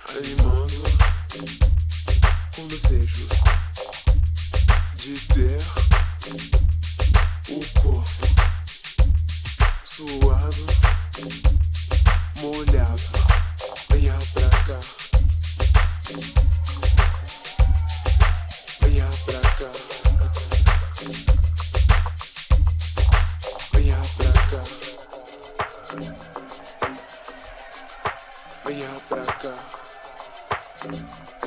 animando com desejos de ter o corpo suado, molhado. Venha pra cá, venha pra cá, venha pra cá, venha pra cá.